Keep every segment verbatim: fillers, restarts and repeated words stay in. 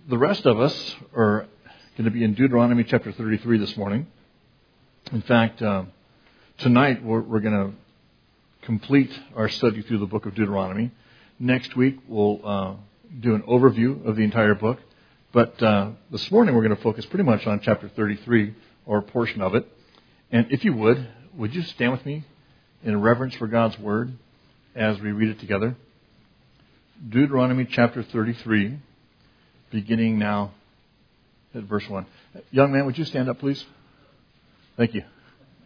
the rest of us are going to be in Deuteronomy chapter thirty-three this morning. In fact, uh, tonight we're, we're going to complete our study through the book of Deuteronomy. Next week we'll uh, do an overview of the entire book. But uh, this morning we're going to focus pretty much on chapter thirty-three, or a portion of it. And if you would, would you stand with me in reverence for God's Word as we read it together? Deuteronomy chapter thirty-three, beginning now at verse one. Young man, would you stand up, please? Thank you.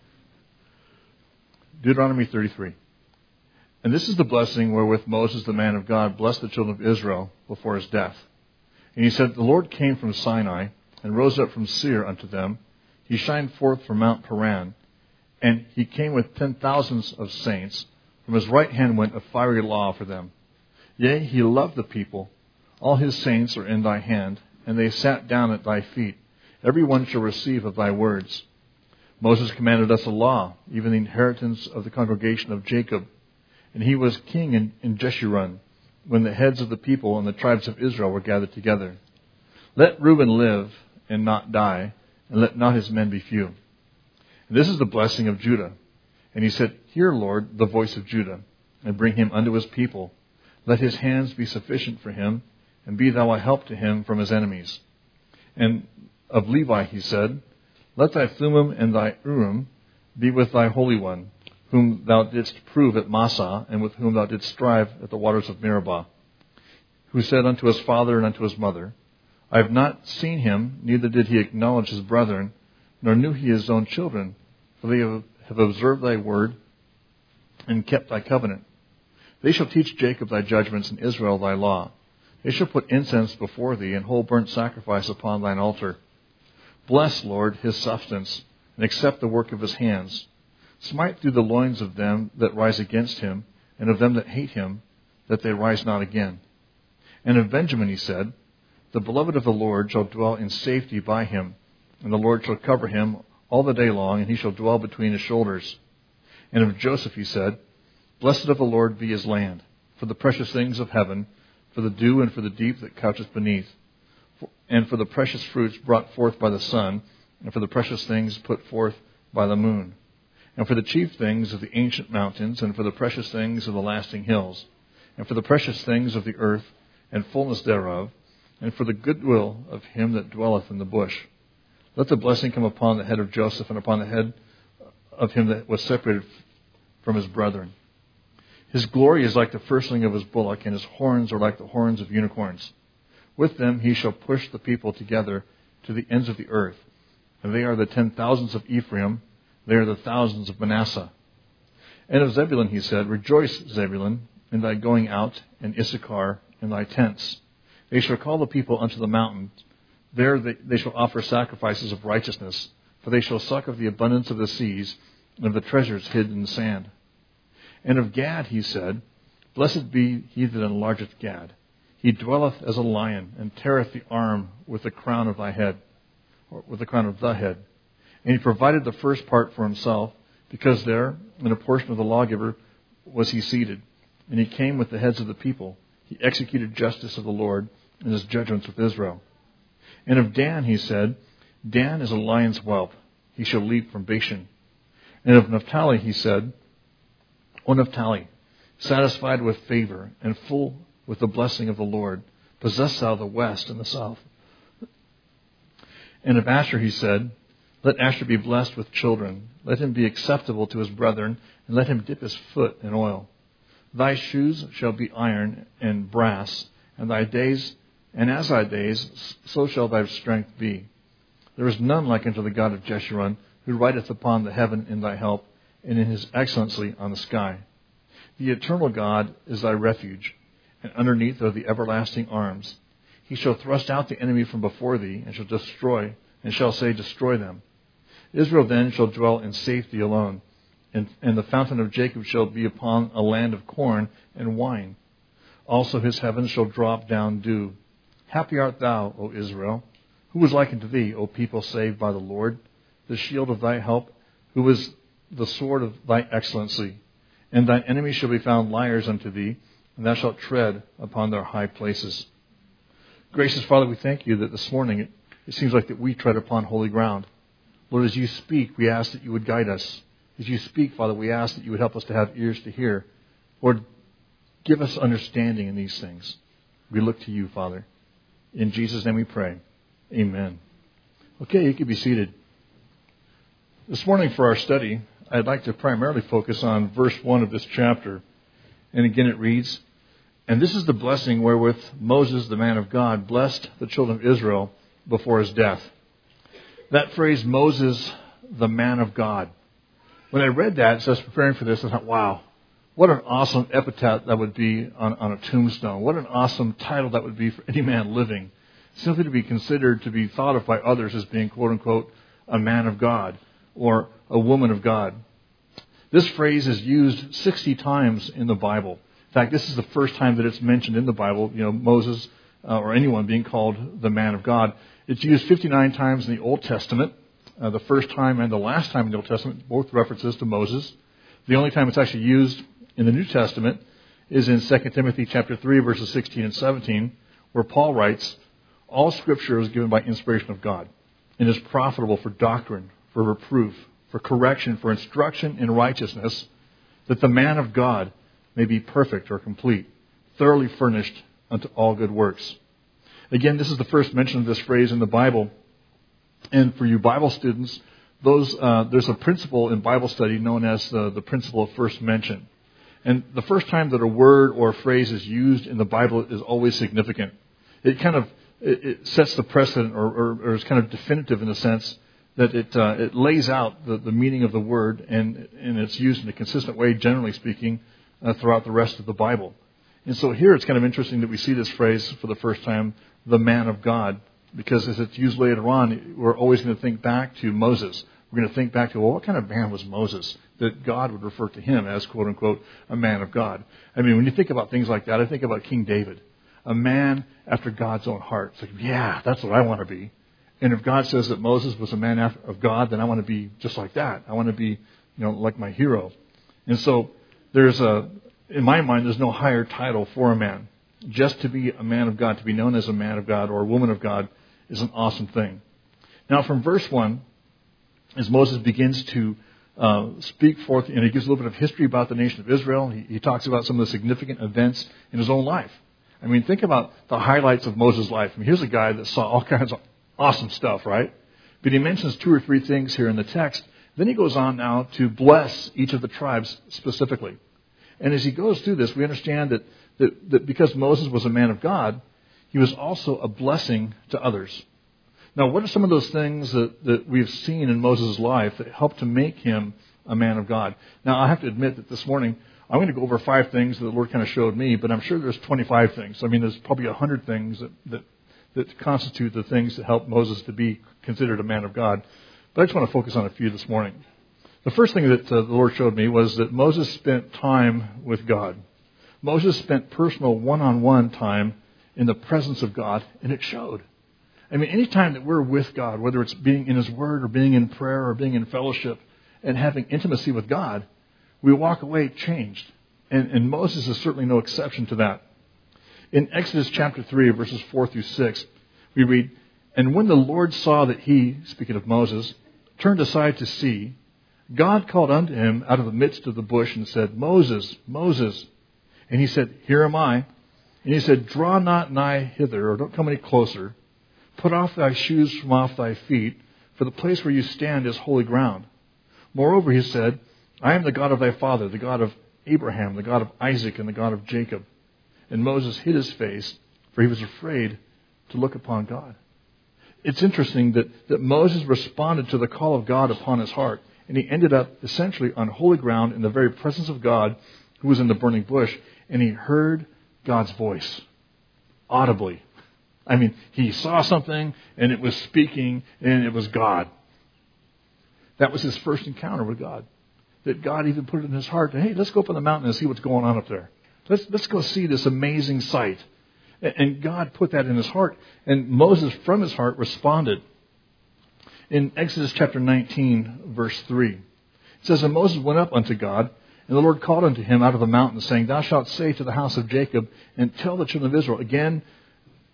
Deuteronomy thirty-three. And this is the blessing wherewith Moses, the man of God, blessed the children of Israel before his death. And he said, The Lord came from Sinai, and rose up from Seir unto them. He shined forth from Mount Paran, and he came with ten thousands of saints. From his right hand went a fiery law for them. Yea, he loved the people. All his saints are in thy hand, and they sat down at thy feet. Every one shall receive of thy words. Moses commanded us a law, even the inheritance of the congregation of Jacob. And he was king in, in Jeshurun, when the heads of the people and the tribes of Israel were gathered together. Let Reuben live and not die, and let not his men be few. And this is the blessing of Judah. And he said, Hear, Lord, the voice of Judah, and bring him unto his people. Let his hands be sufficient for him, and be thou a help to him from his enemies. And of Levi he said, Let thy Thummim and thy Urim be with thy Holy One, whom thou didst prove at Massah, and with whom thou didst strive at the waters of Meribah, who said unto his father and unto his mother, I have not seen him, neither did he acknowledge his brethren, nor knew he his own children, for they have observed thy word, and kept thy covenant. They shall teach Jacob thy judgments, and Israel thy law. They shall put incense before thee, and whole burnt sacrifice upon thine altar. Bless, Lord, his substance, and accept the work of his hands. Smite through the loins of them that rise against him, and of them that hate him, that they rise not again. And of Benjamin he said, The beloved of the Lord shall dwell in safety by him, and the Lord shall cover him all the day long, and he shall dwell between his shoulders. And of Joseph he said, Blessed of the Lord be his land, for the precious things of heaven, for the dew and for the deep that coucheth beneath, and for the precious fruits brought forth by the sun, and for the precious things put forth by the moon, and for the chief things of the ancient mountains, and for the precious things of the lasting hills, and for the precious things of the earth, and fullness thereof, and for the goodwill of him that dwelleth in the bush. Let the blessing come upon the head of Joseph, and upon the head of him that was separated from his brethren. His glory is like the firstling of his bullock, and his horns are like the horns of unicorns. With them he shall push the people together to the ends of the earth. And they are the ten thousands of Ephraim, they are the thousands of Manasseh. And of Zebulun he said, Rejoice, Zebulun, in thy going out, and Issachar in thy tents. They shall call the people unto the mountains. There they, they shall offer sacrifices of righteousness, for they shall suck of the abundance of the seas, and of the treasures hid in the sand. And of Gad he said, Blessed be he that enlargeth Gad. He dwelleth as a lion, and teareth the arm with the crown of thy head, or with the crown of the head. And he provided the first part for himself, because there, in a portion of the lawgiver, was he seated. And he came with the heads of the people. He executed justice of the Lord, and his judgments with Israel. And of Dan he said, Dan is a lion's whelp. He shall leap from Bashan. And of Naphtali he said, O Naphtali, satisfied with favor, and full with the blessing of the Lord, possess thou the west and the south. And of Asher he said, Let Asher be blessed with children. Let him be acceptable to his brethren, and let him dip his foot in oil. Thy shoes shall be iron and brass, and thy days, and as thy days, so shall thy strength be. There is none like unto the God of Jeshurun, who rideth upon the heaven in thy help, and in his excellency on the sky. The eternal God is thy refuge, and underneath are the everlasting arms. He shall thrust out the enemy from before thee, and shall destroy, and shall say, Destroy them. Israel then shall dwell in safety alone, and, and the fountain of Jacob shall be upon a land of corn and wine. Also his heavens shall drop down dew. Happy art thou, O Israel. Who is like unto thee, O people saved by the Lord? The shield of thy help, who is the sword of thy excellency. And thine enemies shall be found liars unto thee, and thou shalt tread upon their high places. Gracious Father, we thank you that this morning it, it seems like that we tread upon holy ground. Lord, as you speak, we ask that you would guide us. As you speak, Father, we ask that you would help us to have ears to hear. Lord, give us understanding in these things. We look to you, Father. In Jesus' name we pray. Amen. Okay, you can be seated. This morning for our study, I'd like to primarily focus on verse one of this chapter. And again it reads, "And this is the blessing wherewith Moses, the man of God, blessed the children of Israel before his death." That phrase, Moses, the man of God. When I read that, as I was preparing for this, I thought, wow, what an awesome epitaph that would be on, on a tombstone. What an awesome title that would be for any man living. Simply to be considered, to be thought of by others as being, quote unquote, a man of God or a woman of God. This phrase is used sixty times in the Bible. In fact, this is the first time that it's mentioned in the Bible, you know, Moses uh, or anyone being called the man of God. It's used fifty-nine times in the Old Testament. Uh, the first time and the last time in the Old Testament, both references to Moses. The only time it's actually used in the New Testament is in Second Timothy chapter three, verses sixteen and seventeen, where Paul writes, "All Scripture is given by inspiration of God and is profitable for doctrine, for reproof, for correction, for instruction in righteousness, that the man of God may be perfect or complete, thoroughly furnished unto all good works." Again, this is the first mention of this phrase in the Bible. And for you Bible students, those uh, there's a principle in Bible study known as the, the principle of first mention. And the first time that a word or a phrase is used in the Bible is always significant. It kind of it, it sets the precedent, or, or, or is kind of definitive in the sense that it uh, it lays out the, the meaning of the word, and, and it's used in a consistent way, generally speaking, uh, throughout the rest of the Bible. And so here it's kind of interesting that we see this phrase for the first time, the man of God, because as it's used later on, we're always going to think back to Moses. We're going to think back to, well, what kind of man was Moses that God would refer to him as, quote unquote, a man of God? I mean, when you think about things like that, I think about King David, a man after God's own heart. It's like, yeah, that's what I want to be. And if God says that Moses was a man of God, then I want to be just like that. I want to be, you know, like my hero. And so there's a, in my mind, there's no higher title for a man. Just to be a man of God, to be known as a man of God or a woman of God, is an awesome thing. Now, from verse one, as Moses begins to uh, speak forth, and he gives a little bit of history about the nation of Israel, he, he talks about some of the significant events in his own life. I mean, think about the highlights of Moses' life. I mean, here's a guy that saw all kinds of awesome stuff, right? But he mentions two or three things here in the text. Then he goes on now to bless each of the tribes specifically. And as he goes through this, we understand that, that, that because Moses was a man of God, he was also a blessing to others. Now, what are some of those things that, that we've seen in Moses' life that helped to make him a man of God? Now, I have to admit that this morning, I'm going to go over five things that the Lord kind of showed me, but I'm sure there's twenty-five things. I mean, there's probably one hundred things that, that, that constitute the things that help Moses to be considered a man of God. But I just want to focus on a few this morning. The first thing that uh, the Lord showed me was that Moses spent time with God. Moses spent personal one-on-one time in the presence of God, and it showed. I mean, any time that we're with God, whether it's being in His Word or being in prayer or being in fellowship and having intimacy with God, we walk away changed. And, and Moses is certainly no exception to that. In Exodus chapter three, verses four through six, we read, "And when the Lord saw that he," speaking of Moses, "turned aside to see, God called unto him out of the midst of the bush and said, Moses, Moses. And he said, Here am I. And he said, Draw not nigh hither, or don't come any closer. Put off thy shoes from off thy feet, for the place where you stand is holy ground. Moreover, he said, I am the God of thy father, the God of Abraham, the God of Isaac, and the God of Jacob. And Moses hid his face, for he was afraid to look upon God." It's interesting that, that Moses responded to the call of God upon his heart, and he ended up essentially on holy ground in the very presence of God, who was in the burning bush, and he heard God's voice audibly. I mean, he saw something, and it was speaking, and it was God. That was his first encounter with God. That God even put it in his heart, hey, let's go up on the mountain and see what's going on up there. Let's, let's go see this amazing sight. And God put that in his heart, and Moses from his heart responded. In Exodus chapter nineteen, verse three, it says, "And Moses went up unto God, and the Lord called unto him out of the mountain, saying, Thou shalt say to the house of Jacob, and tell the children of Israel." Again,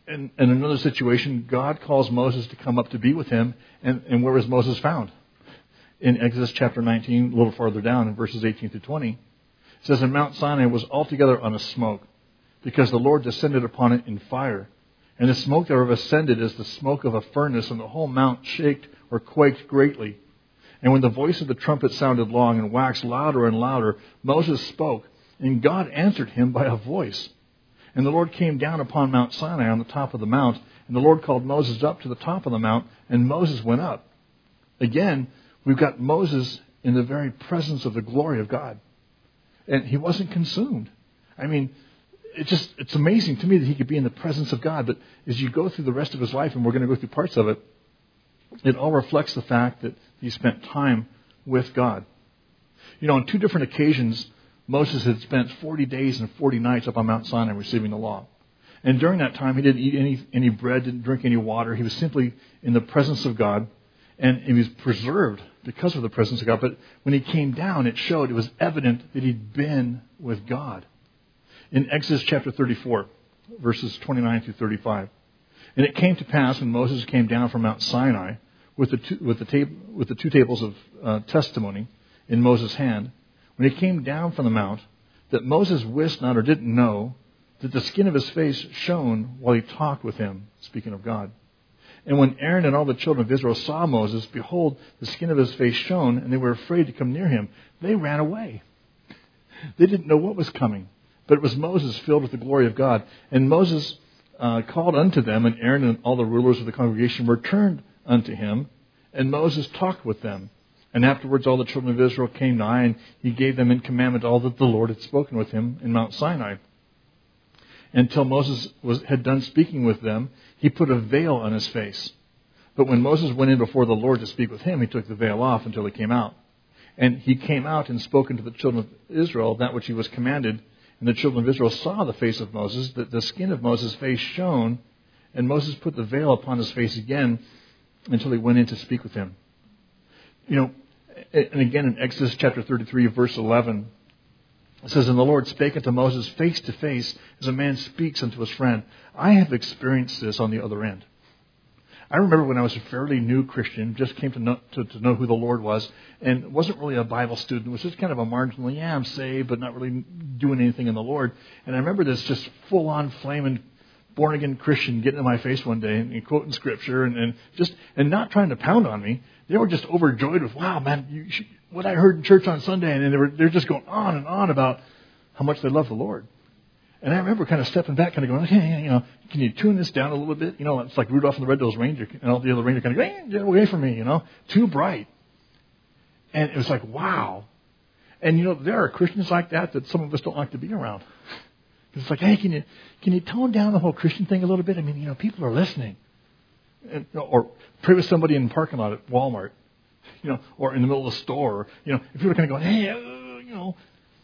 in, in another situation, God calls Moses to come up to be with him. And, and where was Moses found? In Exodus chapter nineteen, a little farther down in verses eighteen to twenty, it says, and Mount Sinai was altogether on a smoke, because the Lord descended upon it in fire. And the smoke thereof ascended as the smoke of a furnace, and the whole mount shaked or quaked greatly. And when the voice of the trumpet sounded long and waxed louder and louder, Moses spoke, and God answered him by a voice. And the Lord came down upon Mount Sinai on the top of the mount, and the Lord called Moses up to the top of the mount, and Moses went up. Again, we've got Moses in the very presence of the glory of God. And he wasn't consumed. I mean, it just it's amazing to me that he could be in the presence of God. But as you go through the rest of his life, and we're going to go through parts of it, it all reflects the fact that he spent time with God. You know, on two different occasions, Moses had spent forty days and forty nights up on Mount Sinai receiving the law. And during that time, he didn't eat any, any bread, didn't drink any water. He was simply in the presence of God. And he was preserved because of the presence of God. But when he came down, it showed, it was evident that he'd been with God. In Exodus chapter thirty-four, verses twenty-nine through thirty-five. And it came to pass when Moses came down from Mount Sinai with the two, with the, tab- with the two tables of uh, testimony in Moses' hand, when he came down from the mount, that Moses wist not or didn't know that the skin of his face shone while he talked with him, speaking of God. And when Aaron and all the children of Israel saw Moses, behold, the skin of his face shone, and they were afraid to come near him. They ran away. They didn't know what was coming. But it was Moses filled with the glory of God. And Moses uh, called unto them, and Aaron and all the rulers of the congregation returned unto him, and Moses talked with them. And afterwards all the children of Israel came nigh, and he gave them in commandment all that the Lord had spoken with him in Mount Sinai. Until Moses was, had done speaking with them, he put a veil on his face. But when Moses went in before the Lord to speak with him, he took the veil off until he came out. And he came out and spoke unto the children of Israel that which he was commanded. And the children of Israel saw the face of Moses, that the skin of Moses' face shone. And Moses put the veil upon his face again until he went in to speak with him. You know, and again in Exodus chapter thirty-three, verse eleven, it says, and the Lord spake unto Moses face to face, as a man speaks unto his friend. I have experienced this on the other end. I remember when I was a fairly new Christian, just came to know, to, to know who the Lord was, and wasn't really a Bible student, was just kind of a marginal, yeah, I'm saved, but not really doing anything in the Lord. And I remember this just full-on flaming born-again Christian getting in my face one day and, and quoting Scripture and, and just and not trying to pound on me. They were just overjoyed with, wow, man, you should, what I heard in church on Sunday, and they were they're just going on and on about how much they love the Lord. And I remember kind of stepping back, kind of going, okay, you know, can you tune this down a little bit? You know, it's like Rudolph and the Red-Nosed Reindeer, and all the other reindeer kind of go, hey, get away from me, you know, too bright. And it was like, wow. And, you know, there are Christians like that that some of us don't like to be around. It's like, hey, can you can you tone down the whole Christian thing a little bit? I mean, you know, people are listening. And, or pray with somebody in the parking lot at Walmart, you know, or in the middle of the store. You know, if people are kind of going, hey, uh, you know.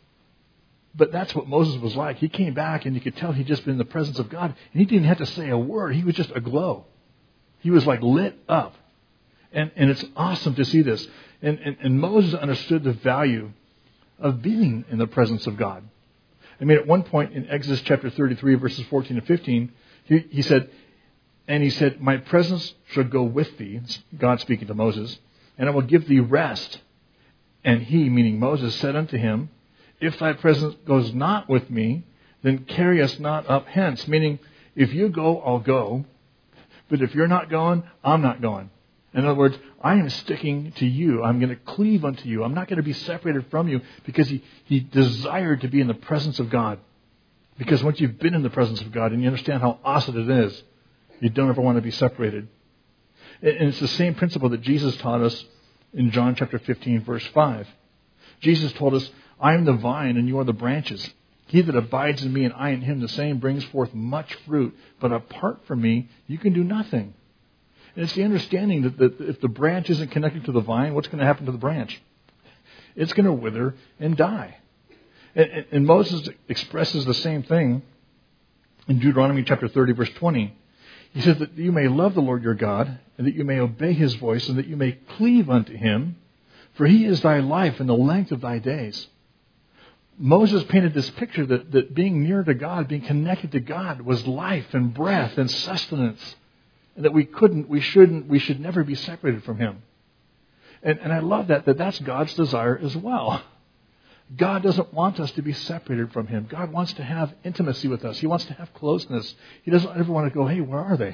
But that's what Moses was like. He came back, and you could tell he'd just been in the presence of God, and he didn't have to say a word. He was just aglow. He was like lit up. And and it's awesome to see this. And, and, and Moses understood the value of being in the presence of God. I mean, at one point in Exodus chapter thirty-three, verses fourteen and fifteen, he, he said, and he said, my presence shall go with thee, God speaking to Moses, and I will give thee rest. And he, meaning Moses, said unto him, if thy presence goes not with me, then carry us not up hence. Meaning, if you go, I'll go. But if you're not going, I'm not going. In other words, I am sticking to you. I'm going to cleave unto you. I'm not going to be separated from you, because he, he desired to be in the presence of God. Because once you've been in the presence of God and you understand how awesome it is, you don't ever want to be separated. And it's the same principle that Jesus taught us in John chapter fifteen, verse five. Jesus told us, I am the vine and you are the branches. He that abides in me and I in him, the same brings forth much fruit. But apart from me, you can do nothing. And it's the understanding that, that if the branch isn't connected to the vine, what's going to happen to the branch? It's going to wither and die. And, and, and Moses expresses the same thing in Deuteronomy chapter thirty, verse twenty. He says that you may love the Lord your God, and that you may obey his voice, and that you may cleave unto him, for he is thy life and the length of thy days. Moses painted this picture that, that being near to God, being connected to God was life and breath and sustenance. And that we couldn't, we shouldn't, we should never be separated from Him. And, and I love that, that that's God's desire as well. God doesn't want us to be separated from Him. God wants to have intimacy with us. He wants to have closeness. He doesn't ever want to go, hey, where are they?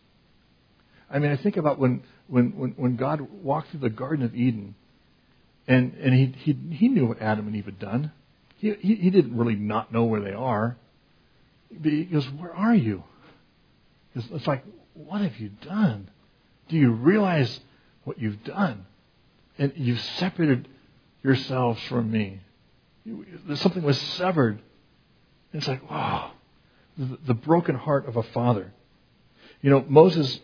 I mean, I think about when when, when, when God walked through the Garden of Eden, and, and he, he he knew what Adam and Eve had done. He, he, he didn't really not know where they are. He goes, where are you? It's, it's like, what have you done? Do you realize what you've done? And you've separated yourselves from me. Something was severed. And it's like, wow, the, the broken heart of a father. You know, Moses,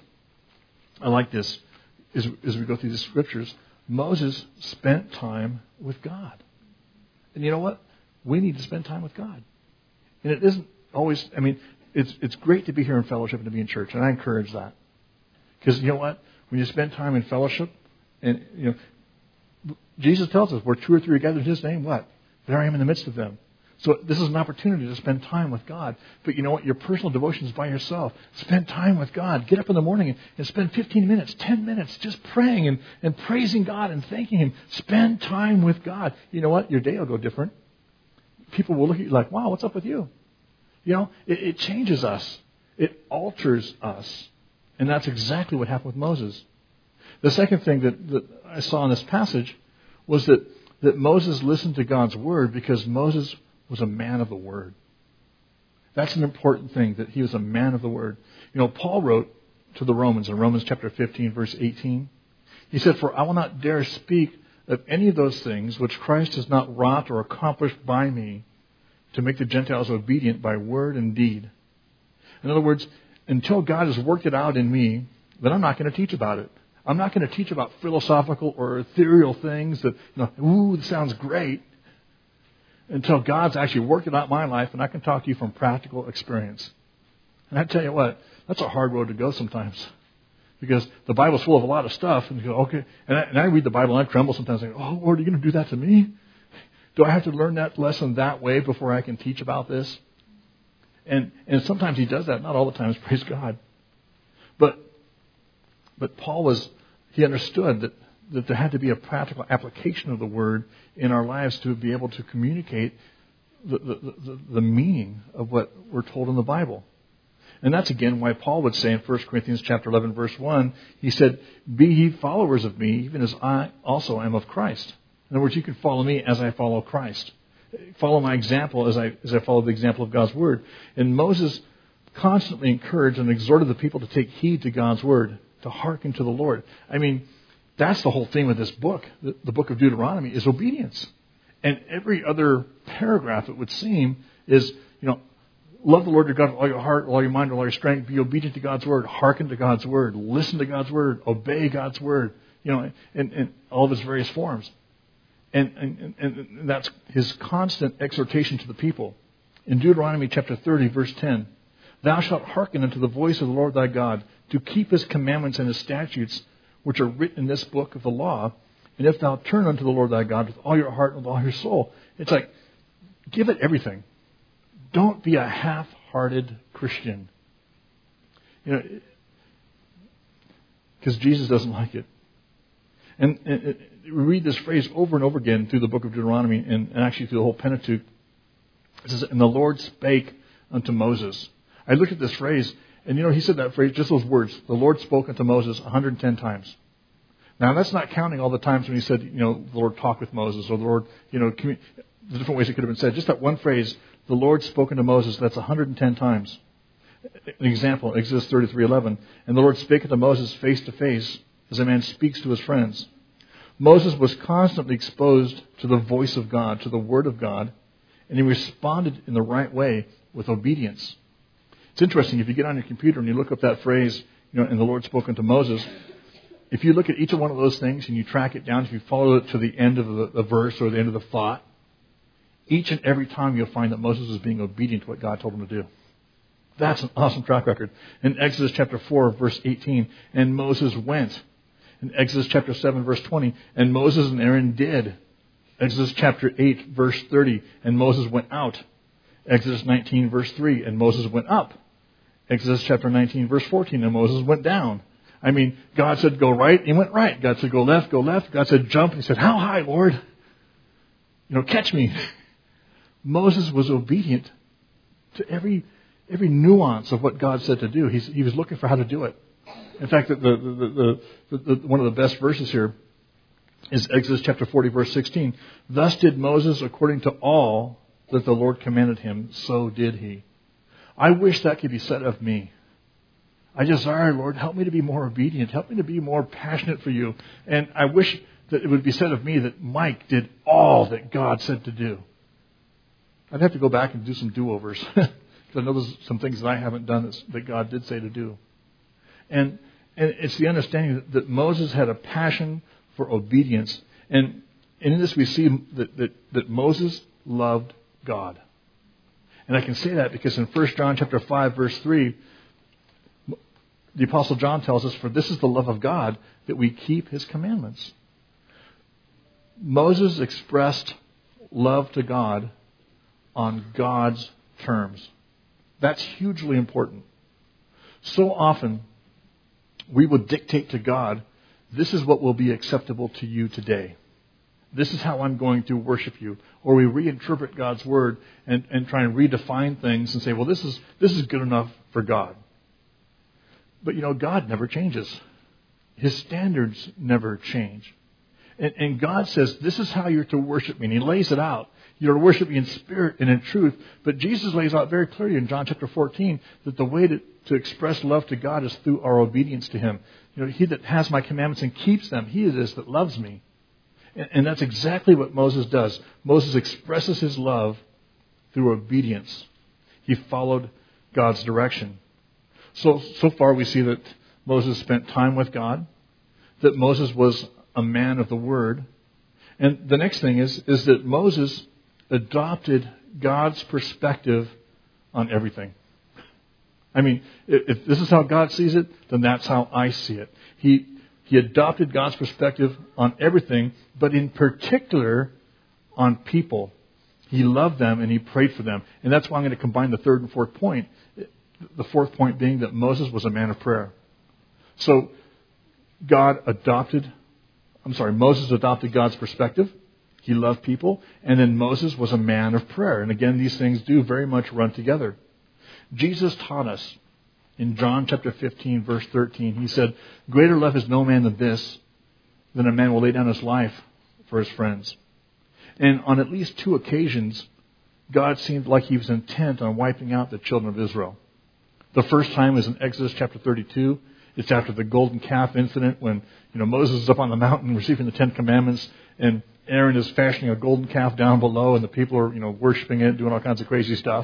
I like this, as, as we go through the scriptures, Moses spent time with God. And you know what? We need to spend time with God. And it isn't always, I mean, it's it's great to be here in fellowship and to be in church, and I encourage that. Because you know what? When you spend time in fellowship, and you know, Jesus tells us, where two or three are gathered in His name, what? There I am in the midst of them. So this is an opportunity to spend time with God. But you know what? Your personal devotion is by yourself. Spend time with God. Get up in the morning and, and spend fifteen minutes, ten minutes just praying and, and praising God and thanking Him. Spend time with God. You know what? Your day will go different. People will look at you like, wow, what's up with you? You know, it, it changes us. It alters us. And that's exactly what happened with Moses. The second thing that, that I saw in this passage was that, that Moses listened to God's word because Moses was a man of the word. That's an important thing, that he was a man of the word. You know, Paul wrote to the Romans in Romans chapter fifteen, verse eighteen. He said, for I will not dare speak of any of those things which Christ has not wrought or accomplished by me to make the Gentiles obedient by word and deed. In other words, until God has worked it out in me, then I'm not going to teach about it. I'm not going to teach about philosophical or ethereal things that, you know, ooh, this sounds great, until God's actually worked it out in my life and I can talk to you from practical experience. And I tell you what, that's a hard road to go sometimes. Because the Bible's full of a lot of stuff, and you go, okay. And I, and I read the Bible and I tremble sometimes. I go, oh, Lord, are you going to do that to me? Do I have to learn that lesson that way before I can teach about this? And and sometimes He does that. Not all the times, praise God. But but Paul was, he understood that, that there had to be a practical application of the Word in our lives to be able to communicate the, the, the, the meaning of what we're told in the Bible. And that's again why Paul would say in First Corinthians chapter eleven, verse one, he said, be ye followers of me, even as I also am of Christ. In other words, you can follow me as I follow Christ. Follow my example as I as I follow the example of God's Word. And Moses constantly encouraged and exhorted the people to take heed to God's Word, to hearken to the Lord. I mean, that's the whole theme of this book. The, the book of Deuteronomy is obedience. And every other paragraph, it would seem, is, you know, love the Lord your God with all your heart, with all your mind, with all your strength. Be obedient to God's Word. Hearken to God's Word. Listen to God's Word. Obey God's Word. You know, in, in all of its various forms. And, and, and that's His constant exhortation to the people. In Deuteronomy chapter thirty, verse ten, thou shalt hearken unto the voice of the Lord thy God, to keep His commandments and His statutes, which are written in this book of the law. And if thou turn unto the Lord thy God with all your heart and with all your soul. It's like, give it everything. Don't be a half-hearted Christian. You know, because Jesus doesn't like it. And, and, and we read this phrase over and over again through the book of Deuteronomy and, and actually through the whole Pentateuch. It says, and the Lord spake unto Moses. I looked at this phrase, and you know, he said that phrase, just those words, the Lord spoke unto Moses one hundred ten times. Now, that's not counting all the times when he said, you know, the Lord talked with Moses, or the Lord, you know, commun- the different ways it could have been said. Just that one phrase, the Lord spoke unto Moses, that's one hundred ten times. An example, Exodus thirty-three eleven. And the Lord spake unto Moses face to face, as a man speaks to his friends. Moses was constantly exposed to the voice of God, to the Word of God, and he responded in the right way with obedience. It's interesting, if you get on your computer and you look up that phrase, you know, and the Lord spoke unto Moses, if you look at each one of those things and you track it down, if you follow it to the end of the, the verse or the end of the thought, each and every time you'll find that Moses is being obedient to what God told him to do. That's an awesome track record. In Exodus chapter four, verse eighteen, and Moses went. In Exodus chapter seven, verse twenty, and Moses and Aaron did. Exodus chapter eight, verse thirty, and Moses went out. Exodus nineteen, verse three, and Moses went up. Exodus chapter nineteen, verse fourteen, and Moses went down. I mean, God said go right, he went right. God said go left, go left. God said jump, he said, how high, Lord? You know, catch me. Moses was obedient to every every nuance of what God said to do. He's, he was looking for how to do it. In fact, the, the, the, the, the, one of the best verses here is Exodus chapter forty, verse sixteen. Thus did Moses according to all that the Lord commanded him, so did he. I wish that could be said of me. I desire, Lord, help me to be more obedient. Help me to be more passionate for you. And I wish that it would be said of me that Mike did all that God said to do. I'd have to go back and do some do-overs. Because I know there's some things that I haven't done that's, that God did say to do. And, and it's the understanding that, that Moses had a passion for obedience. And, and in this we see that, that, that Moses loved God. And I can say that because in First John chapter five, verse three, the Apostle John tells us, for this is the love of God, that we keep his commandments. Moses expressed love to God on God's terms. That's hugely important. So often, we will dictate to God, this is what will be acceptable to you today. This is how I'm going to worship you. Or we reinterpret God's word and, and try and redefine things and say, well, this is this is good enough for God. But, you know, God never changes. His standards never change. And, and God says, this is how you're to worship me. And he lays it out. You're to worship me in spirit and in truth. But Jesus lays out very clearly in John chapter fourteen that the way to, to express love to God is through our obedience to him. You know, he that has my commandments and keeps them, he it is that loves me. And, and that's exactly what Moses does. Moses expresses his love through obedience. He followed God's direction. So, so far we see that Moses spent time with God, that Moses was a man of the word. And the next thing is, is that Moses adopted God's perspective on everything. I mean, if, if this is how God sees it, then that's how I see it. He, he adopted God's perspective on everything, but in particular on people. He loved them and he prayed for them. And that's why I'm going to combine the third and fourth point. The fourth point being that Moses was a man of prayer. So God adopted, I'm sorry, Moses adopted God's perspective. He loved people. And then Moses was a man of prayer. And again, these things do very much run together. Jesus taught us in John chapter fifteen, verse thirteen. He said, greater love is no man than this, than a man will lay down his life for his friends. And on at least two occasions, God seemed like he was intent on wiping out the children of Israel. The first time is in Exodus chapter thirty-two. It's after the golden calf incident when, you know, Moses is up on the mountain receiving the Ten Commandments, and Aaron is fashioning a golden calf down below, and the people are, you know, worshiping it, doing all kinds of crazy stuff.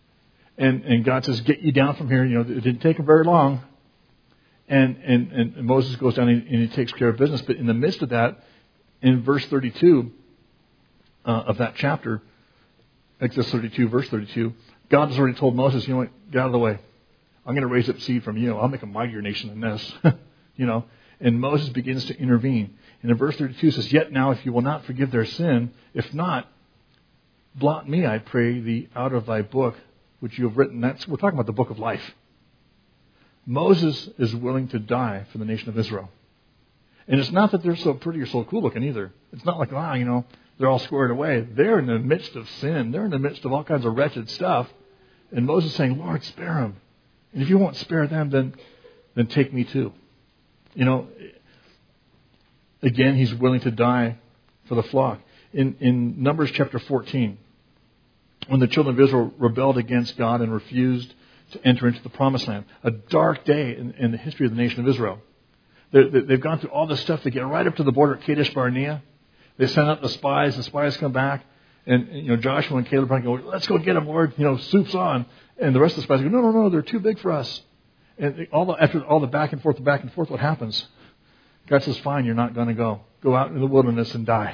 And and God says, get you down from here. You know, it didn't take him very long. And and, and Moses goes down and, and he takes care of business. But in the midst of that, in verse thirty-two uh, of that chapter, Exodus thirty-two, verse thirty-two, God has already told Moses, you know what, get out of the way. I'm going to raise up seed from you. I'll make a mightier nation than this. you know, and Moses begins to intervene. And in verse thirty-two it says, yet now if you will not forgive their sin, if not, blot me, I pray thee, out of thy book, which you have written. That's, we're talking about the book of life. Moses is willing to die for the nation of Israel. And it's not that they're so pretty or so cool looking either. It's not like, wow, you know, they're all squared away. They're in the midst of sin. They're in the midst of all kinds of wretched stuff. And Moses is saying, Lord, spare them. And if you won't spare them, then then take me too. You know, again, he's willing to die for the flock. In, in Numbers chapter fourteen, when the children of Israel rebelled against God and refused to enter into the promised land, a dark day in, in the history of the nation of Israel. They, they, they've gone through all this stuff. They get right up to the border at Kadesh Barnea. They send out the spies. The spies come back. And, you know, Joshua and Caleb go, let's go get them, Lord. You know, soup's on. And the rest of the spies go, no, no, no, they're too big for us. And all the, after all the back and forth, the back and forth, what happens? God says, fine, you're not going to go. Go out into the wilderness and die.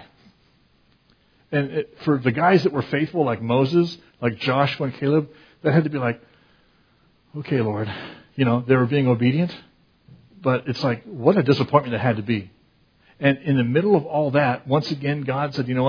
And it, for the guys that were faithful, like Moses, like Joshua and Caleb, that had to be like, okay, Lord. You know, they were being obedient. But it's like, what a disappointment that had to be. And in the middle of all that, once again, God said, you know what?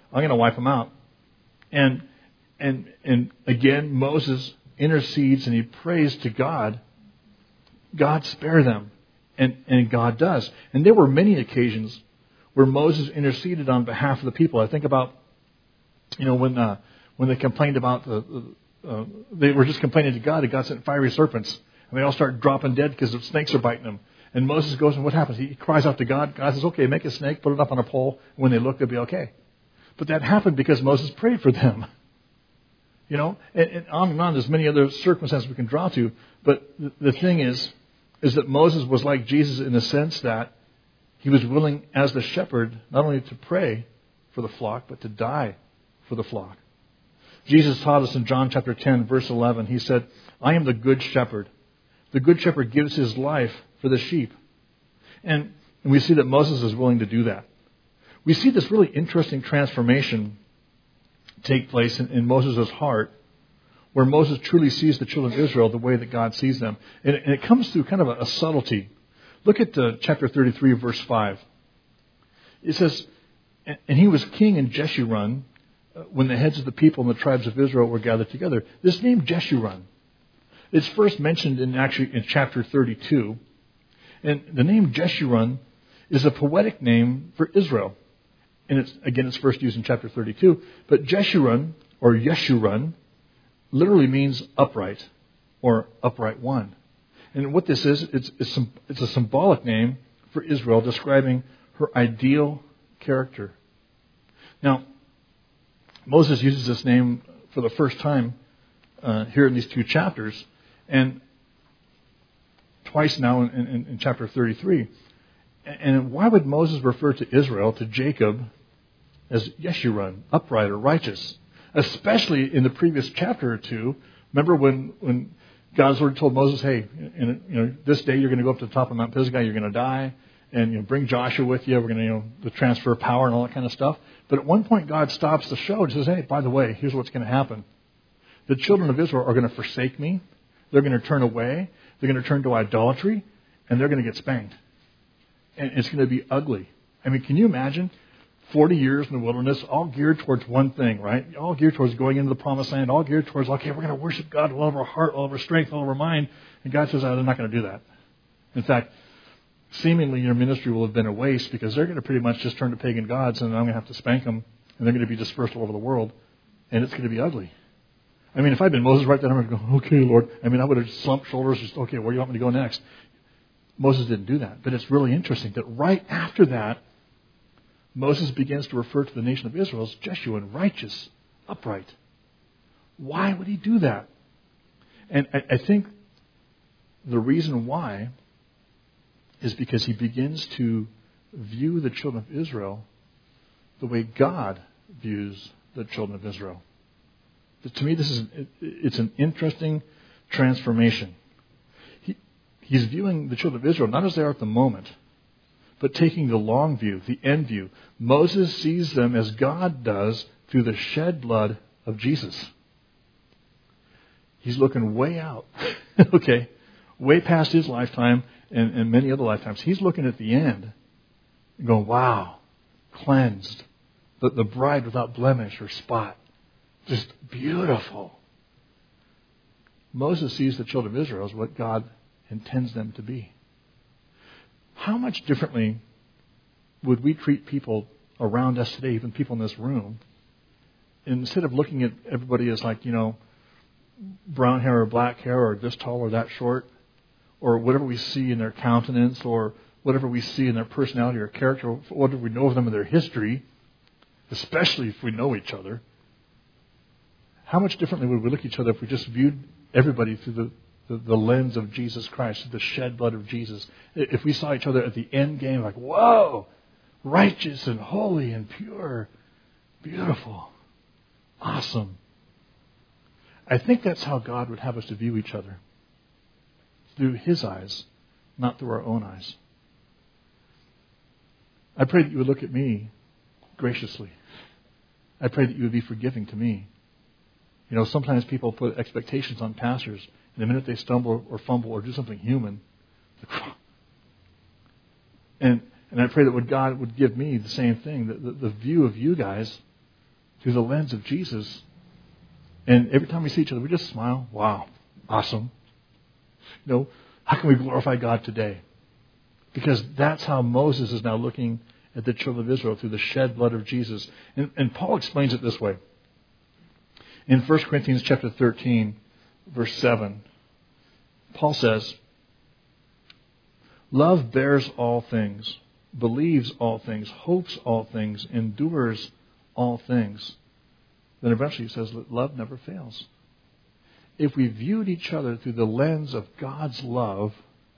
I'm going to wipe them out. And, and, and again, Moses intercedes and he prays to God. God, spare them. And, and God does. And there were many occasions where Moses interceded on behalf of the people. I think about, you know, when, uh, when they complained about the, the uh, they were just complaining to God, and God sent fiery serpents. And they all start dropping dead because the snakes are biting them. And Moses goes, and what happens? He cries out to God. God says, okay, make a snake, put it up on a pole. When they look, they'll be okay. But that happened because Moses prayed for them. You know, and, and on and on. There's many other circumstances we can draw to. But the, the thing is, is that Moses was like Jesus in the sense that he was willing, as the shepherd, not only to pray for the flock, but to die for the flock. Jesus taught us in John chapter ten, verse eleven. He said, I am the good shepherd. The good shepherd gives his life for the sheep. And, and we see that Moses is willing to do that. We see this really interesting transformation take place in, in Moses' heart, where Moses truly sees the children of Israel the way that God sees them. And it, and it comes through kind of a, a subtlety. Look at uh, chapter thirty-three, verse five. It says, and he was king in Jeshurun uh, when the heads of the people and the tribes of Israel were gathered together. This name Jeshurun, it's first mentioned in actually in chapter thirty-two. And the name Jeshurun is a poetic name for Israel. And it's, again, it's first used in chapter thirty-two. But Jeshurun, or Yeshurun, literally means upright, or upright one. And what this is, it's, it's, some, it's a symbolic name for Israel describing her ideal character. Now, Moses uses this name for the first time uh, here in these two chapters, and twice now in, in, in chapter thirty-three. And why would Moses refer to Israel, to Jacob, as Yeshurun, upright or righteous? Especially in the previous chapter or two. Remember when, when God's already told Moses, hey, in, you know, this day you're going to go up to the top of Mount Pisgah, you're going to die, and you know, bring Joshua with you, we're going to, you know, the transfer of power and all that kind of stuff. But at one point God stops the show and says, hey, by the way, here's what's going to happen. The children of Israel are going to forsake me, they're going to turn away, they're going to turn to idolatry, and they're going to get spanked. And it's going to be ugly. I mean, can you imagine forty years in the wilderness, all geared towards one thing, right? All geared towards going into the promised land, all geared towards, okay, we're going to worship God with all of our heart, all of our strength, all of our mind. And God says, oh, they're not going to do that. In fact, seemingly your ministry will have been a waste because they're going to pretty much just turn to pagan gods, and I'm going to have to spank them, and they're going to be dispersed all over the world, and it's going to be ugly. I mean, if I'd been Moses right then, I'm going to go, okay, Lord. I mean, I would have slumped shoulders, just, okay, where do you want me to go next? Moses didn't do that. But it's really interesting that right after that, Moses begins to refer to the nation of Israel as Jeshurun, righteous, upright. Why would he do that? And I, I think the reason why is because he begins to view the children of Israel the way God views the children of Israel. To me, this is it, it's an interesting transformation. He, he's viewing the children of Israel not as they are at the moment, but taking the long view, the end view. Moses sees them as God does through the shed blood of Jesus. He's looking way out, okay, way past his lifetime and, and many other lifetimes. He's looking at the end and going, wow, cleansed, the, the bride without blemish or spot. Just beautiful. Moses sees the children of Israel as what God intends them to be. How much differently would we treat people around us today, even people in this room, instead of looking at everybody as like, you know, brown hair or black hair or this tall or that short, or whatever we see in their countenance or whatever we see in their personality or character, or whatever we know of them in their history, especially if we know each other. How much differently would we look at each other if we just viewed everybody through the, the, the lens of Jesus Christ, through the shed blood of Jesus? If we saw each other at the end game like, whoa, righteous and holy and pure, beautiful, awesome. I think that's how God would have us to view each other. Through His eyes, not through our own eyes. I pray that you would look at me graciously. I pray that you would be forgiving to me. You know, sometimes people put expectations on pastors, and the minute they stumble or fumble or do something human, and and I pray that what God would give me the same thing, the, the, the view of you guys through the lens of Jesus. And every time we see each other, we just smile. Wow, awesome. You know, how can we glorify God today? Because that's how Moses is now looking at the children of Israel, through the shed blood of Jesus. And, and Paul explains it this way. In First Corinthians chapter thirteen, verse seven, Paul says, love bears all things, believes all things, hopes all things, endures all things. Then eventually he says that love never fails. If we viewed each other through the lens of God's love,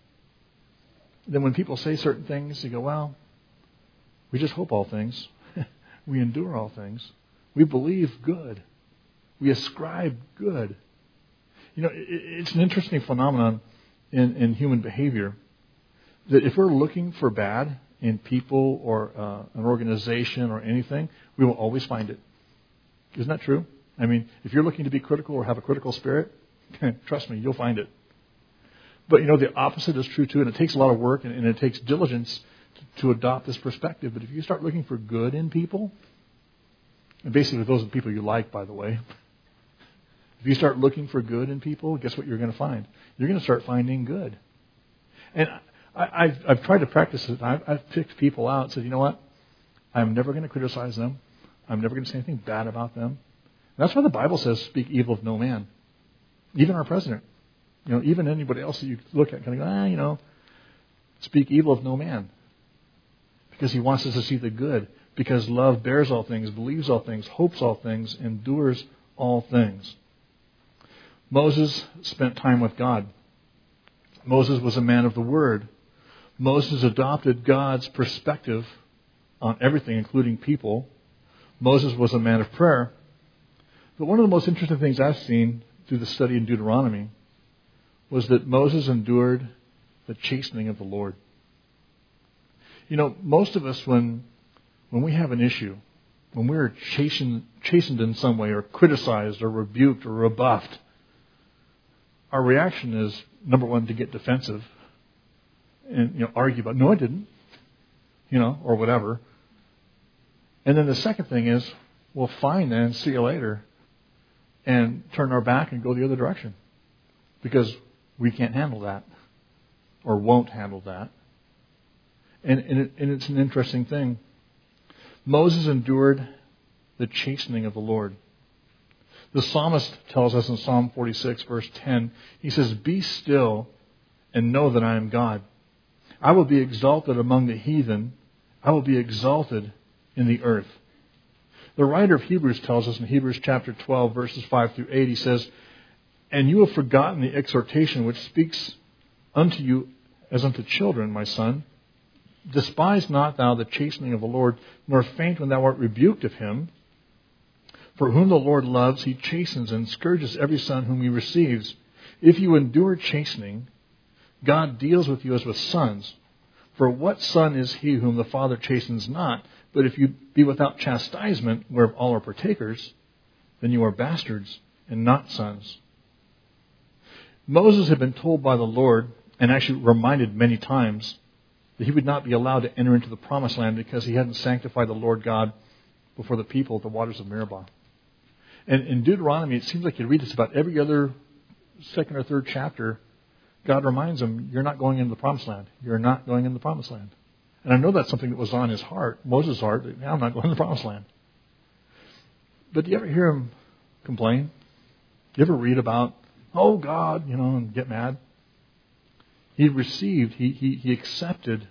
then when people say certain things, you go, well, we just hope all things. We endure all things. We believe good. We ascribe good. You know, it's an interesting phenomenon in, in human behavior that if we're looking for bad in people or uh, an organization or anything, we will always find it. Isn't that true? I mean, if you're looking to be critical or have a critical spirit, trust me, you'll find it. But, you know, the opposite is true, too, and it takes a lot of work and, and it takes diligence to, to adopt this perspective. But if you start looking for good in people, and basically those are the people you like, by the way, if you start looking for good in people, guess what you're going to find? You're going to start finding good. And I, I've, I've tried to practice it. I've, I've picked people out and said, you know what? I'm never going to criticize them. I'm never going to say anything bad about them. And that's why the Bible says, speak evil of no man. Even our president. You know, even anybody else that you look at kind of go, ah, you know, speak evil of no man. Because he wants us to see the good. Because love bears all things, believes all things, hopes all things, endures all things. Moses spent time with God. Moses was a man of the Word. Moses adopted God's perspective on everything, including people. Moses was a man of prayer. But one of the most interesting things I've seen through the study in Deuteronomy was that Moses endured the chastening of the Lord. You know, most of us, when when we have an issue, when we're chastened, chastened in some way, or criticized, or rebuked, or rebuffed, our reaction is, number one, to get defensive and, you know, argue about, no, I didn't, you know, or whatever. And then the second thing is, well, fine then, see you later, and turn our back and go the other direction. Because we can't handle that, or won't handle that. And, and, it, and it's an interesting thing. Moses endured the chastening of the Lord. The psalmist tells us in Psalm forty-six, verse ten, he says, be still and know that I am God. I will be exalted among the heathen. I will be exalted in the earth. The writer of Hebrews tells us in Hebrews chapter twelve, verses five through eight, he says, and you have forgotten the exhortation which speaks unto you as unto children, my son. Despise not thou the chastening of the Lord, nor faint when thou art rebuked of him. For whom the Lord loves, he chastens and scourges every son whom he receives. If you endure chastening, God deals with you as with sons. For what son is he whom the Father chastens not? But if you be without chastisement, whereof all are partakers, then you are bastards and not sons. Moses had been told by the Lord, and actually reminded many times, that he would not be allowed to enter into the promised land because he hadn't sanctified the Lord God before the people at the waters of Meribah. And in Deuteronomy, it seems like you read this about every other second or third chapter. God reminds them, you're not going into the promised land. You're not going into the promised land. And I know that's something that was on his heart, Moses' heart, that now I'm not going to the promised land. But do you ever hear him complain? Do you ever read about, oh God, you know, and get mad? He received, he, he, he accepted,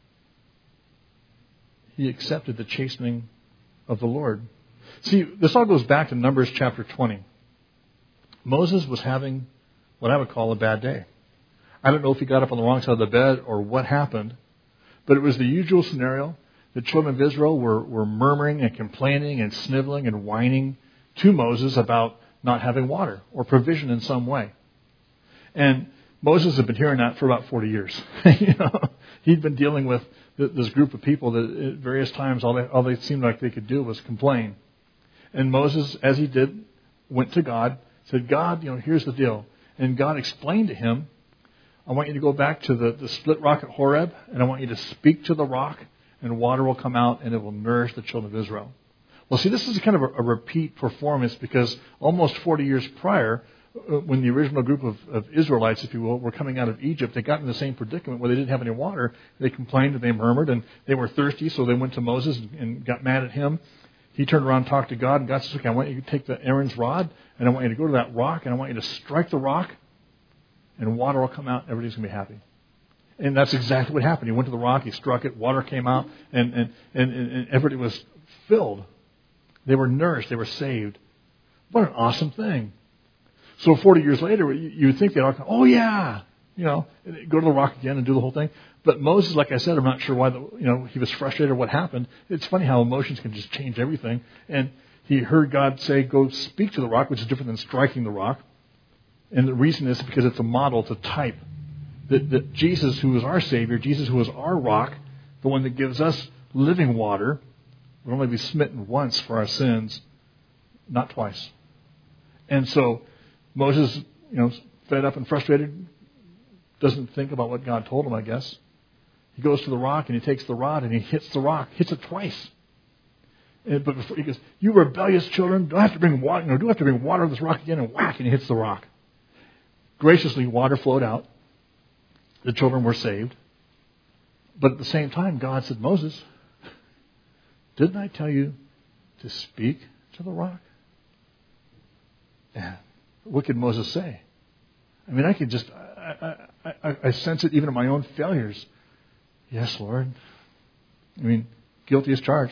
he accepted the chastening of the Lord. See, this all goes back to Numbers chapter twenty. Moses was having what I would call a bad day. I don't know if he got up on the wrong side of the bed or what happened, but it was the usual scenario. The children of Israel were, were murmuring and complaining and sniveling and whining to Moses about not having water or provision in some way. And Moses had been hearing that for about forty years. you know, he'd been dealing with this group of people that at various times all they, all they seemed like they could do was complain. And Moses, as he did, went to God, said, God, you know, here's the deal. And God explained to him, I want you to go back to the, the split rock at Horeb, and I want you to speak to the rock, and water will come out, and it will nourish the children of Israel. Well, see, this is kind of a, a repeat performance because almost forty years prior, uh, when the original group of, of Israelites, if you will, were coming out of Egypt, they got in the same predicament where they didn't have any water. They complained and they murmured and they were thirsty, so they went to Moses and, and got mad at him. He turned around and talked to God, and God says, okay, I want you to take the Aaron's rod, and I want you to go to that rock, and I want you to strike the rock, and water will come out, and everybody's going to be happy. And that's exactly what happened. He went to the rock, he struck it, water came out, and, and, and, and everybody was filled. They were nourished, they were saved. What an awesome thing. So forty years later, you, you would think they'd all go, oh yeah, you know, go to the rock again and do the whole thing. But Moses, like I said, I'm not sure why, the, you know, he was frustrated or what happened. It's funny how emotions can just change everything. And he heard God say, go speak to the rock, which is different than striking the rock. And the reason is because it's a model, it's a type. That, that Jesus, who is our Savior, Jesus, who is our rock, the one that gives us living water, would only be smitten once for our sins, not twice. And so Moses, you know, fed up and frustrated, doesn't think about what God told him, I guess. He goes to the rock and he takes the rod and he hits the rock, hits it twice. And, but before he goes, you rebellious children, do I have to bring water? No, do I have to bring water to this rock again? And whack, and he hits the rock. Graciously, water flowed out. The children were saved. But at the same time, God said, Moses, didn't I tell you to speak to the rock? And what could Moses say? I mean, I could just, I, I, I, I sense it even in my own failures. Yes, Lord. I mean, guilty as charged.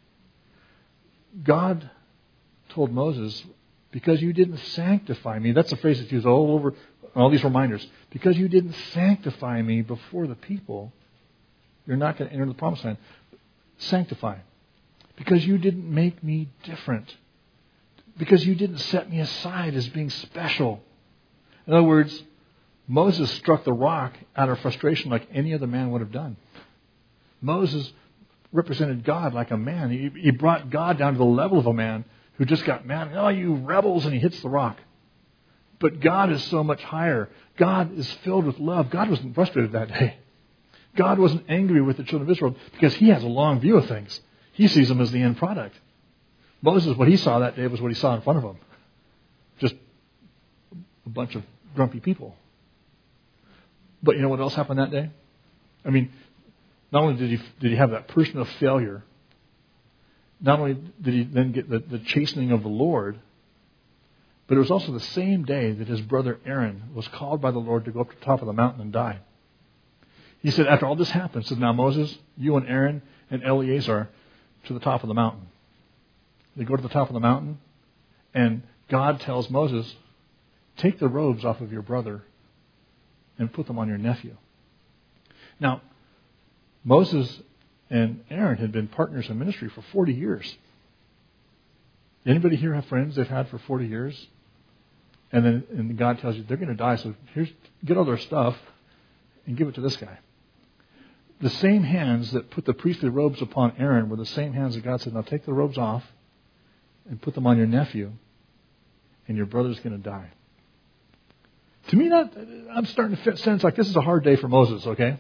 God told Moses, because you didn't sanctify me, that's a phrase that's used all over, all these reminders. Because you didn't sanctify me before the people, you're not going to enter the promised land. Sanctify. Because you didn't make me different. Because you didn't set me aside as being special. In other words, Moses struck the rock out of frustration like any other man would have done. Moses represented God like a man. He, he brought God down to the level of a man who just got mad. Oh, you rebels, and he hits the rock. But God is so much higher. God is filled with love. God wasn't frustrated that day. God wasn't angry with the children of Israel because he has a long view of things. He sees them as the end product. Moses, what he saw that day was what he saw in front of him. Just a bunch of grumpy people. But you know what else happened that day? I mean, not only did he did he have that person of failure, not only did he then get the, the chastening of the Lord, but it was also the same day that his brother Aaron was called by the Lord to go up to the top of the mountain and die. He said, after all this happened, he said, now Moses, you and Aaron and Eleazar to the top of the mountain. They go to the top of the mountain, and God tells Moses, take the robes off of your brother and put them on your nephew. Now, Moses and Aaron had been partners in ministry for forty years. Anybody here have friends they've had for forty years? And then and God tells you they're going to die, so here's get all their stuff and give it to this guy. The same hands that put the priestly robes upon Aaron were the same hands that God said, now take the robes off and put them on your nephew, and your brother's going to die. To me, that I'm starting to fit, sense like this is a hard day for Moses, okay?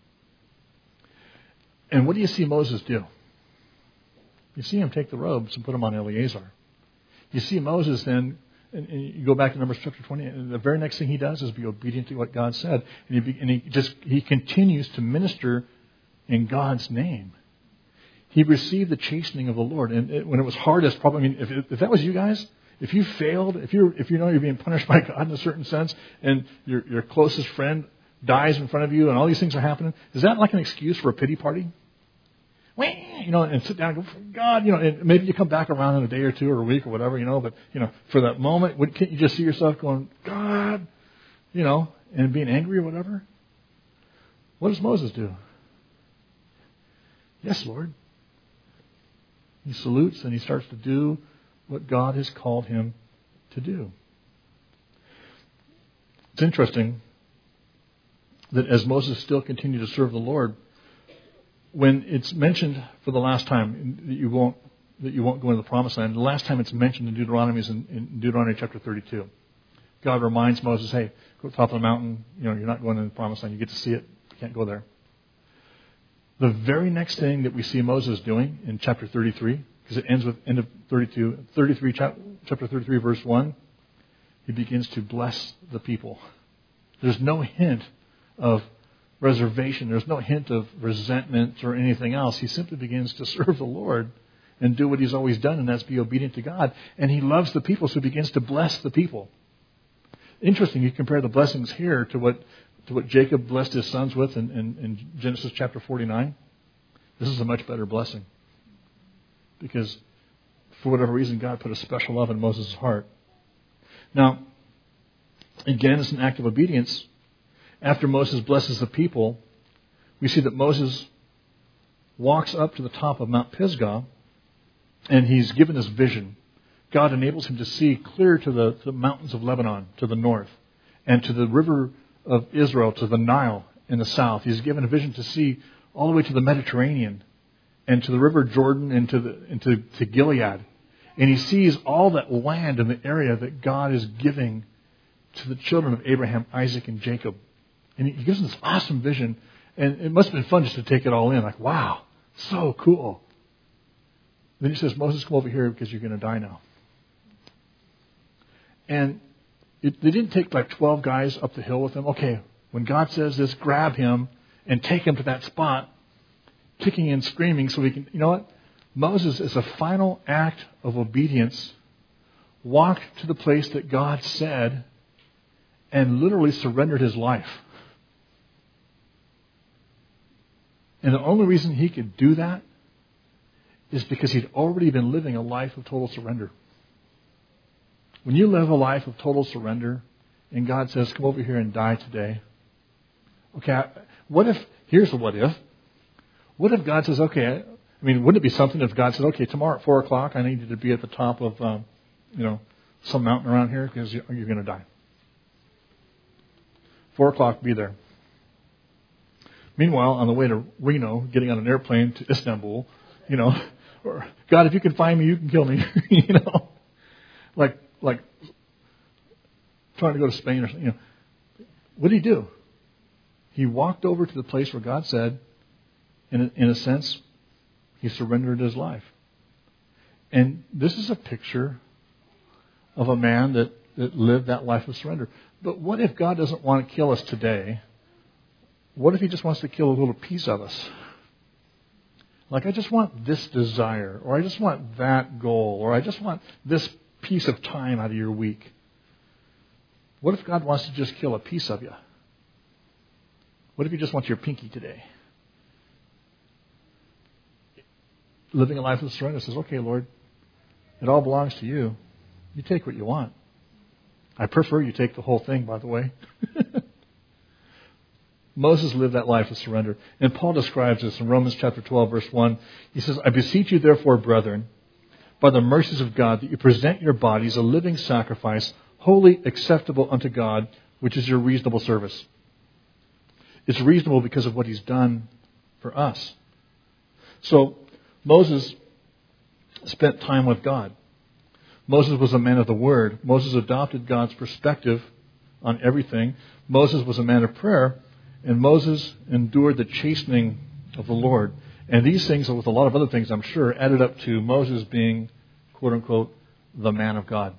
And what do you see Moses do? You see him take the robes and put them on Eleazar. You see Moses then, and, and you go back to Numbers chapter twenty, and the very next thing he does is be obedient to what God said. And he, be, and he just he continues to minister in God's name. He received the chastening of the Lord. And it, when it was hardest, probably, I mean, if, if that was you guys, if you failed, if you if you know you're being punished by God in a certain sense, and your your closest friend dies in front of you, and all these things are happening, is that like an excuse for a pity party? You know, and sit down and go, God, you know, and maybe you come back around in a day or two or a week or whatever, you know, but, you know, for that moment, can't you just see yourself going, God, you know, and being angry or whatever? What does Moses do? Yes, Lord. He salutes and he starts to do what God has called him to do. It's interesting that as Moses still continued to serve the Lord, when it's mentioned for the last time that you won't that you won't go into the promised land, the last time it's mentioned in Deuteronomy is in, in Deuteronomy chapter thirty-two. God reminds Moses, hey, go to the top of the mountain. You know, you're not going into the promised land. You get to see it. You can't go there. The very next thing that we see Moses doing in chapter thirty-three, because it ends with end of thirty-two, thirty-three, chapter thirty-three, verse one. He begins to bless the people. There's no hint of reservation. There's no hint of resentment or anything else. He simply begins to serve the Lord and do what he's always done, and that's be obedient to God. And he loves the people, so he begins to bless the people. Interesting, you compare the blessings here to what to what Jacob blessed his sons with in, in, in Genesis chapter forty-nine. This is a much better blessing. Because for whatever reason, God put a special love in Moses' heart. Now, again, it's an act of obedience. After Moses blesses the people, we see that Moses walks up to the top of Mount Pisgah, and he's given this vision. God enables him to see clear to the, to the mountains of Lebanon to the north, and to the river of Israel, to the Nile in the south. He's given a vision to see all the way to the Mediterranean, and to the river Jordan, and to, the, and to, to Gilead. And he sees all that land in the area that God is giving to the children of Abraham, Isaac, and Jacob. And he gives them this awesome vision. And it must have been fun just to take it all in. Like, wow, so cool. Then he says, Moses, come over here because you're going to die now. And it, they didn't take like twelve guys up the hill with them. Okay, when God says this, grab him and take him to that spot, kicking and screaming so we can, you know what? Moses, as a final act of obedience, walked to the place that God said and literally surrendered his life. And the only reason he could do that is because he'd already been living a life of total surrender. When you live a life of total surrender and God says, come over here and die today. Okay, what if, here's the what if. What if God says, okay, I mean, wouldn't it be something if God said, okay, tomorrow at four o'clock, I need you to be at the top of, um, you know, some mountain around here because you're going to die. Four o'clock, be there. Meanwhile, on the way to Reno, getting on an airplane to Istanbul, you know, or God, if you can find me, you can kill me, you know, like like trying to go to Spain or something. You know, what did he do? He walked over to the place where God said, in a, in a sense, he surrendered his life. And this is a picture of a man that, that lived that life of surrender. But what if God doesn't want to kill us today? What if he just wants to kill a little piece of us? Like, I just want this desire, or I just want that goal, or I just want this piece of time out of your week. What if God wants to just kill a piece of you? What if he just wants your pinky today? Living a life of surrender says, okay, Lord, it all belongs to you. You take what you want. I prefer you take the whole thing, by the way. Moses lived that life of surrender. And Paul describes this in Romans chapter twelve, verse one. He says, I beseech you, therefore, brethren, by the mercies of God, that you present your bodies a living sacrifice, wholly acceptable unto God, which is your reasonable service. It's reasonable because of what he's done for us. So, Moses spent time with God. Moses was a man of the Word. Moses adopted God's perspective on everything. Moses was a man of prayer. And Moses endured the chastening of the Lord. And these things, with a lot of other things, I'm sure, added up to Moses being, quote unquote, the man of God.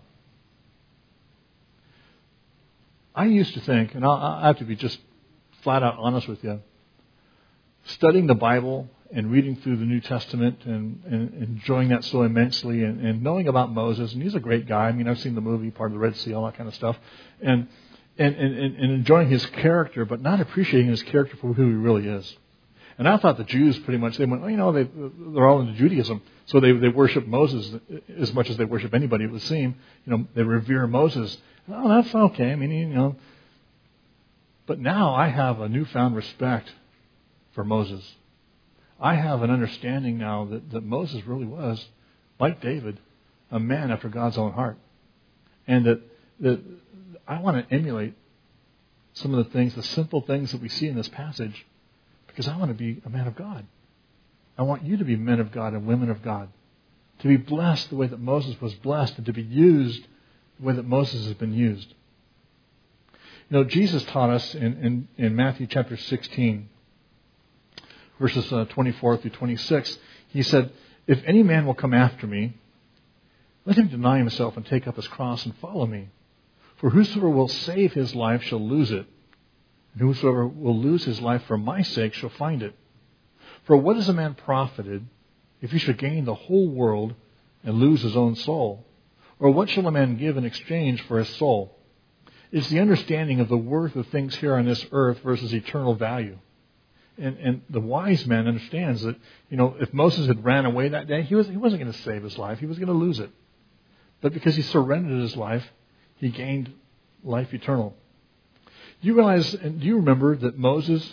I used to think, and I have to be just flat out honest with you, studying the Bible and reading through the New Testament and, and enjoying that so immensely and, and knowing about Moses, and he's a great guy. I mean, I've seen the movie, part of the Red Sea, all that kind of stuff. And And, and, and enjoying his character, but not appreciating his character for who he really is. And I thought the Jews pretty much, they went, well, you know, they, they're all into Judaism. So they, they worship Moses as much as they worship anybody, it would seem. You know, they revere Moses. Oh, that's okay. I mean, you know. But now I have a newfound respect for Moses. I have an understanding now that, that Moses really was, like David, a man after God's own heart. And that, that I want to emulate some of the things, the simple things that we see in this passage, because I want to be a man of God. I want you to be men of God and women of God, to be blessed the way that Moses was blessed and to be used the way that Moses has been used. You know, Jesus taught us in, in, in Matthew chapter sixteen, verses uh, twenty-four through twenty-six, he said, If any man will come after me, let him deny himself and take up his cross and follow me. For whosoever will save his life shall lose it, and whosoever will lose his life for my sake shall find it. For what is a man profited if he should gain the whole world and lose his own soul? Or what shall a man give in exchange for his soul? It's the understanding of the worth of things here on this earth versus eternal value. And, and the wise man understands that, you know, if Moses had ran away that day, he, was, he wasn't going to save his life. He was going to lose it. But because he surrendered his life, he gained life eternal. Do you realize, and do you remember that Moses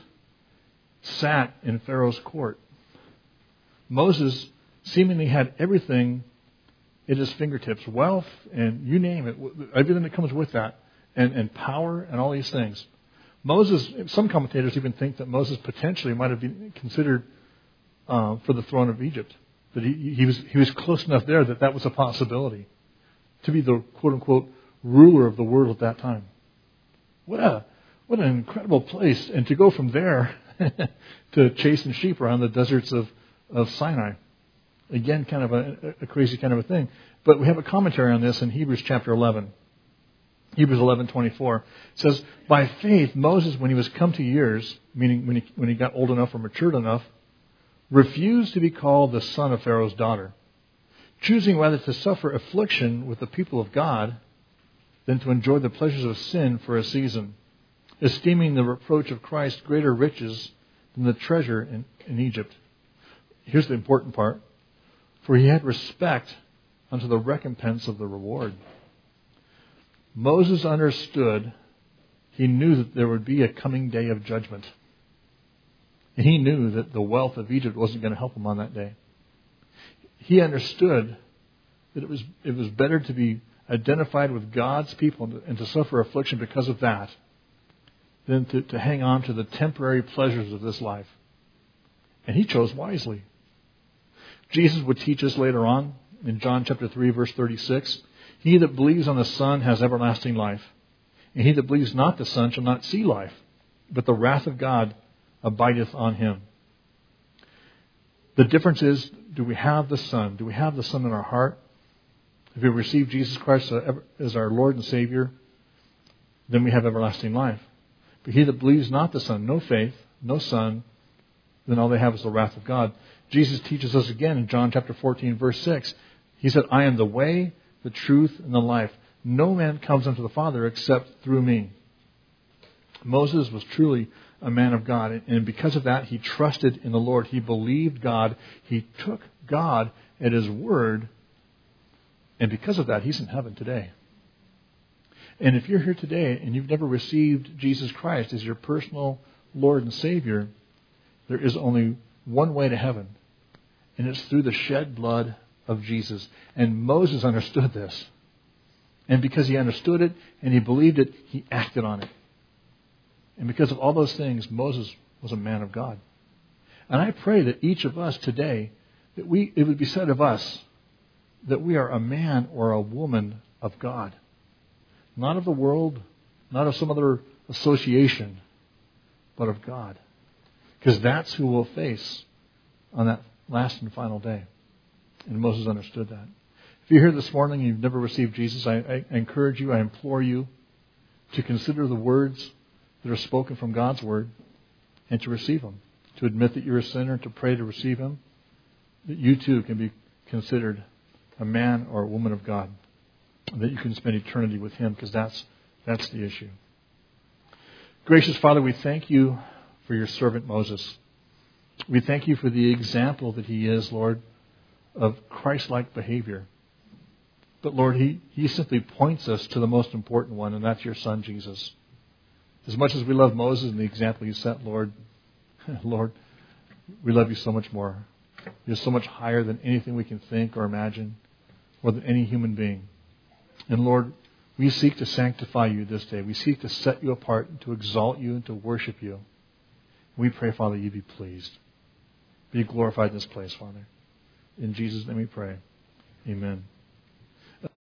sat in Pharaoh's court? Moses seemingly had everything at his fingertips, wealth and you name it, everything that comes with that, and, and power and all these things. Moses, some commentators even think that Moses potentially might have been considered uh, for the throne of Egypt. That he, he was he was close enough there that that was a possibility to be the quote unquote ruler of the world at that time. What a what an incredible place, and to go from there to chasing sheep around the deserts of, of Sinai. Again, kind of a, a crazy kind of a thing. But we have a commentary on this in Hebrews chapter eleven. Hebrews eleven twenty-four says, by faith, Moses, when he was come to years, meaning when he, when he got old enough or matured enough, refused to be called the son of Pharaoh's daughter, choosing rather to suffer affliction with the people of God than to enjoy the pleasures of sin for a season, esteeming the reproach of Christ greater riches than the treasure in, in Egypt. Here's the important part. For he had respect unto the recompense of the reward. Moses understood, he knew that there would be a coming day of judgment. And he knew that the wealth of Egypt wasn't going to help him on that day. He understood that it was it was better to be identified with God's people and to, and to suffer affliction because of that than to, to hang on to the temporary pleasures of this life. And he chose wisely. Jesus would teach us later on in John chapter three, verse thirty-six, he that believes on the Son has everlasting life, and he that believes not the Son shall not see life, but the wrath of God abideth on him. The difference is, do we have the Son? Do we have the Son in our heart? If we receive Jesus Christ as our Lord and Savior, then we have everlasting life. But he that believes not the Son, no faith, no Son, then all they have is the wrath of God. Jesus teaches us again in John chapter fourteen, verse six. He said, I am the way, the truth, and the life. No man comes unto the Father except through me. Moses was truly a man of God. And because of that, he trusted in the Lord. He believed God. He took God at His word. And because of that, he's in heaven today. And if you're here today and you've never received Jesus Christ as your personal Lord and Savior, there is only one way to heaven. And it's through the shed blood of Jesus. And Moses understood this. And because he understood it and he believed it, he acted on it. And because of all those things, Moses was a man of God. And I pray that each of us today, that we it would be said of us that we are a man or a woman of God. Not of the world, not of some other association, but of God. Because that's who we'll face on that last and final day. And Moses understood that. If you're here this morning and you've never received Jesus, I, I encourage you, I implore you to consider the words that are spoken from God's Word and to receive Him. To admit that you're a sinner, to pray to receive Him. That you too can be considered a man or a woman of God. That you can spend eternity with Him, because that's, that's the issue. Gracious Father, we thank you for your servant Moses. We thank you for the example that he is, Lord, of Christ-like behavior. But Lord, he, he simply points us to the most important one, and that's your Son, Jesus. As much as we love Moses and the example you set, Lord, Lord, we love you so much more. You're so much higher than anything we can think or imagine, or than any human being. And Lord, we seek to sanctify you this day. We seek to set you apart, and to exalt you, and to worship you. We pray, Father, you be pleased. Be glorified in this place, Father. In Jesus' name we pray. Amen.